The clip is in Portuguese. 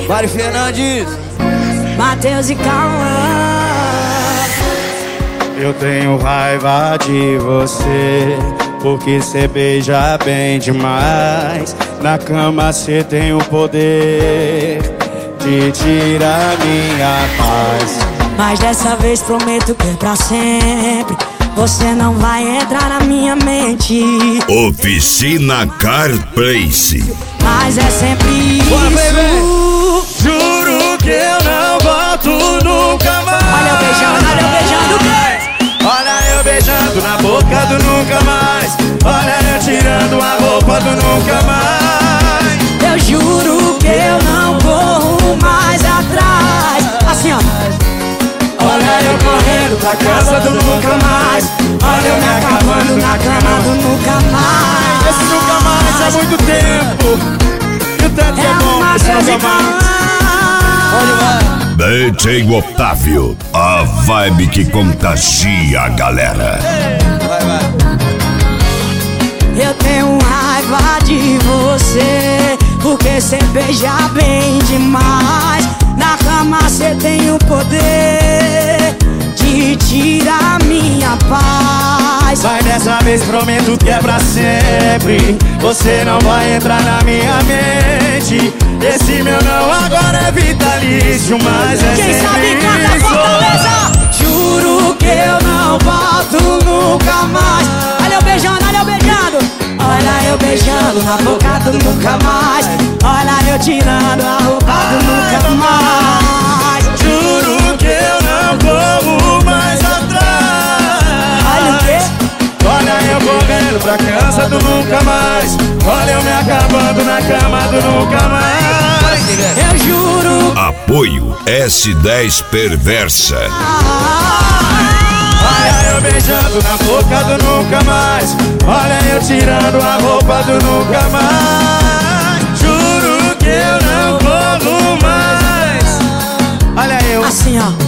Mari Fernandes, Matheus e Cauã. Eu tenho raiva de você, porque cê beija bem demais. Na cama cê tem o poder de tirar minha paz. Mas dessa vez prometo que é pra sempre. Você não vai entrar na minha mente. Oficina Car Place. Mas é sempre isso. Juro que eu não volto nunca mais. Olha eu beijando, Olha eu beijando na boca do nunca mais. Olha eu tirando a roupa do nunca mais. Eu juro que eu não corro mais atrás. Assim ó. Olha eu correndo pra casa do nunca mais. Olha eu me acabando na cama do nunca mais. Esse nunca mais é muito tempo. E o tanto que é bom uma esse vez nunca mais. DJ Otávio, a vibe que contagia a galera. Eu tenho raiva de você, porque cê beija bem demais. Na cama cê tem o poder de tirar minha paz. Mas dessa vez prometo que é pra sempre. Você não vai entrar na minha mente. Esse meu não agora é vitalício, mas é Quem sabe sempre canta isso. Fortaleza. Juro que eu não volto nunca mais. Olha eu beijando, olha eu beijando na boca do nunca mais. Olha eu tirando a roupa do nunca mais. Juro que eu não corro mais atrás. Olha o quê? Olha eu correndo pra casa do nunca mais. Olha eu me acabando na cama do nunca mais. Eu juro. Apoio S10 Perversa. Olha eu beijando na boca do nunca mais. Olha eu tirando a roupa do nunca mais. Juro que eu não corro mais. Olha eu Assim ó.